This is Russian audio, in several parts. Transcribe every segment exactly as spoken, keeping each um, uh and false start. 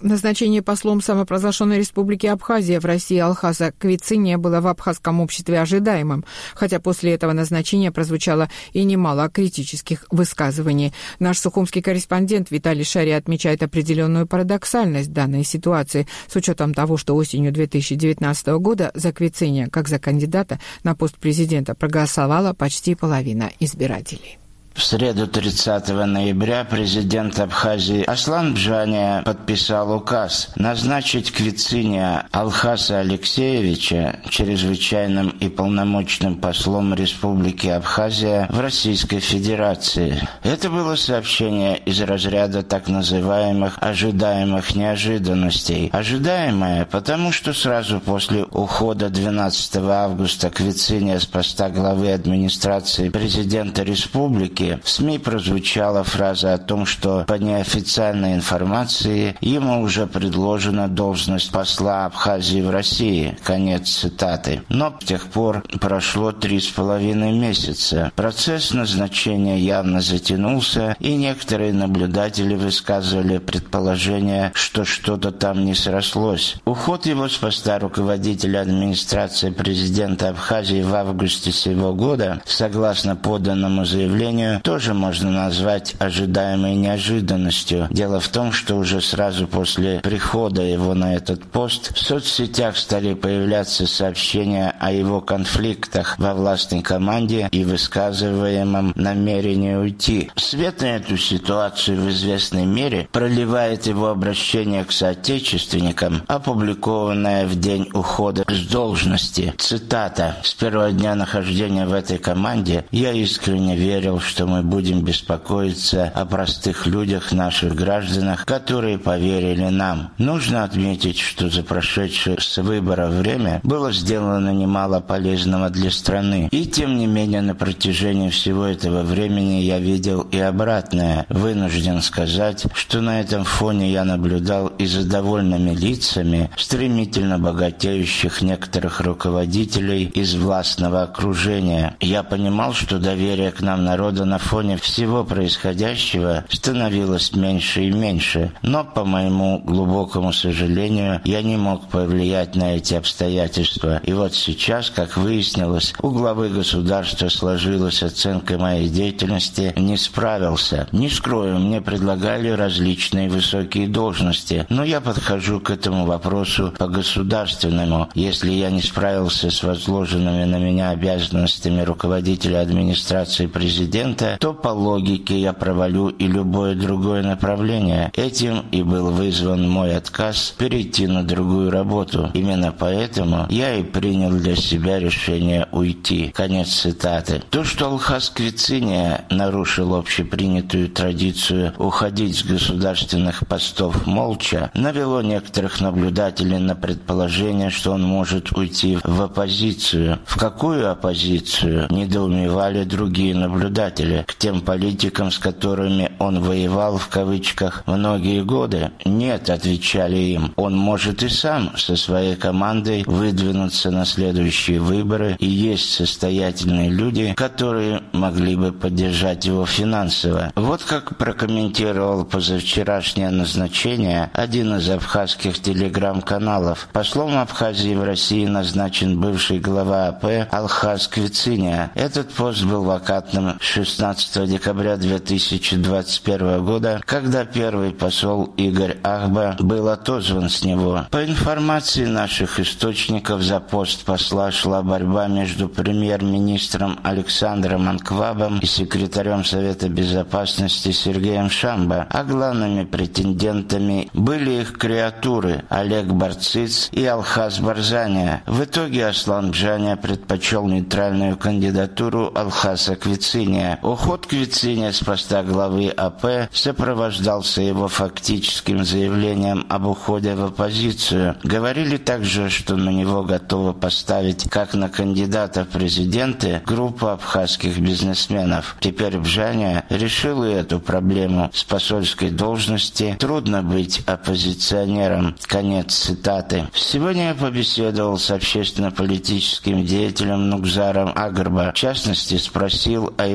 Назначение послом самопровозглашенной республики Абхазия в России Алхаса Квициния было в абхазском обществе ожидаемым, хотя после этого назначения прозвучало и немало критических высказываний. Наш сухумский корреспондент Виталий Шари отмечает определенную парадоксальность данной ситуации с учетом того, что осенью две тысячи девятнадцатого года за Квициния, как за кандидата на пост президента, проголосовала почти половина избирателей. В среду тридцатого ноября президент Абхазии Аслан Бжания подписал указ назначить Квициния Алхаса Алексеевича чрезвычайным и полномочным послом Республики Абхазия в Российской Федерации. Это было сообщение из разряда так называемых ожидаемых неожиданностей. Ожидаемое, потому что сразу после ухода двенадцатого августа Квициния с поста главы администрации президента республики в СМИ прозвучала фраза о том, что по неофициальной информации ему уже предложена должность посла Абхазии в России. Конец цитаты. Но с тех пор прошло три с половиной месяца. Процесс назначения явно затянулся, и некоторые наблюдатели высказывали предположение, что что-то там не срослось. Уход его с поста руководителя администрации президента Абхазии в августе сего года, согласно поданному заявлению, тоже можно назвать ожидаемой неожиданностью. Дело в том, что уже сразу после прихода его на этот пост в соцсетях стали появляться сообщения о его конфликтах во властной команде и высказываемом намерении уйти. Свет на эту ситуацию в известной мере проливает его обращение к соотечественникам, опубликованное в день ухода с должности. Цитата: «С первого дня нахождения в этой команде я искренне верил, что мы будем беспокоиться о простых людях, наших гражданах, которые поверили нам. Нужно отметить, что за прошедшее с выбора время было сделано немало полезного для страны. И тем не менее на протяжении всего этого времени я видел и обратное. Вынужден сказать, что на этом фоне я наблюдал и за довольными лицами стремительно богатеющих некоторых руководителей из властного окружения. Я понимал, что доверие к нам народа на фоне всего происходящего становилось меньше и меньше, но, по моему глубокому сожалению, я не мог повлиять на эти обстоятельства. И вот сейчас, как выяснилось, у главы государства сложилась оценка моей деятельности, не справился. Не скрою, мне предлагали различные высокие должности, но я подхожу к этому вопросу по-государственному. Если я не справился с возложенными на меня обязанностями руководителя администрации президента, то по логике я провалю и любое другое направление. Этим и был вызван мой отказ перейти на другую работу. Именно поэтому я и принял для себя решение уйти». Конец цитаты. То, что Алхас Квициния нарушил общепринятую традицию уходить с государственных постов молча, навело некоторых наблюдателей на предположение, что он может уйти в оппозицию. В какую оппозицию? Недоумевали другие наблюдатели. К тем политикам, с которыми он воевал, в кавычках, многие годы? Нет, отвечали им. Он может и сам со своей командой выдвинуться на следующие выборы, и есть состоятельные люди, которые могли бы поддержать его финансово. Вот как прокомментировал позавчерашнее назначение один из абхазских телеграм-каналов. Послом Абхазии в России назначен бывший глава АП Алхас Квициния. Этот пост был вакантным шестнадцатого декабря две тысячи двадцать первого года, когда первый посол Игорь Ахба был отозван с него. По информации наших источников, за пост посла шла борьба между премьер-министром Александром Анквабом и секретарем Совета Безопасности Сергеем Шамбо, а главными претендентами были их креатуры Олег Барциц и Алхас Барзания. В итоге Аслан Бжания предпочел нейтральную кандидатуру Алхаса Квициния. Уход Квициния с поста главы АП сопровождался его фактическим заявлением об уходе в оппозицию. Говорили также, что на него готовы поставить, как на кандидата в президенты, группу абхазских бизнесменов. Теперь Бжания решил и эту проблему. С посольской должности трудно быть оппозиционером. Конец цитаты. Сегодня я побеседовал с общественно-политическим деятелем Нукзаром Агрба. В частности, спросил о его мнении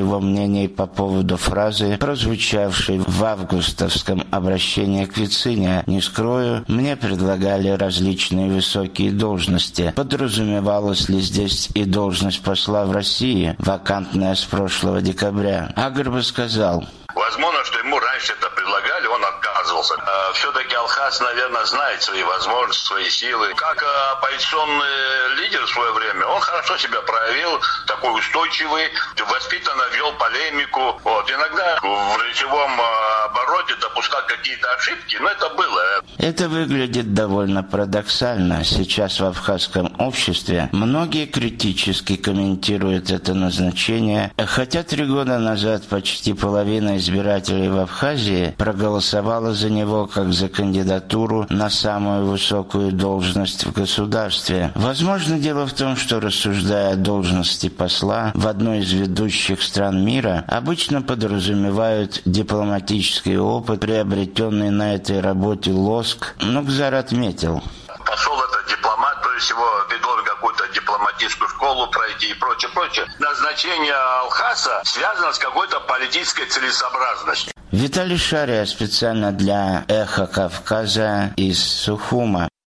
мнений по поводу фразы, прозвучавшей в августовском обращении Квициния. Не скрою, мне предлагали различные высокие должности. Подразумевалась ли здесь и должность посла в России, вакантная с прошлого декабря? Агрба сказал: возможно, что ему раньше это предлагали, он отказывался. Все-таки Алхас, наверное, знает свои возможности, свои силы. Как оппозиционный лидер в свое время, он хорошо себя проявил, такой устойчивый, воспитанно вел полемику. Вот. Иногда в речевом обороте допускал какие-то ошибки, но это было. Это выглядит довольно парадоксально. Сейчас в абхазском обществе многие критически комментируют это назначение, хотя три года назад почти половина избирателей в Абхазии проголосовала за него как за кандидатуру на самую высокую должность в государстве. Возможно, дело в том, что, рассуждая о должности посла в одной из ведущих стран мира, обычно подразумевают дипломатический опыт, приобретенный на этой работе лоск. Нукзар отметил: посол — это дипломат, то есть его должен какую-то дипломатическую школу пройти и прочее, прочее. Назначение Алхаса связано с какой-то политической целесообразностью. Виталий Шария специально для «Эхо Кавказа» из Сухума.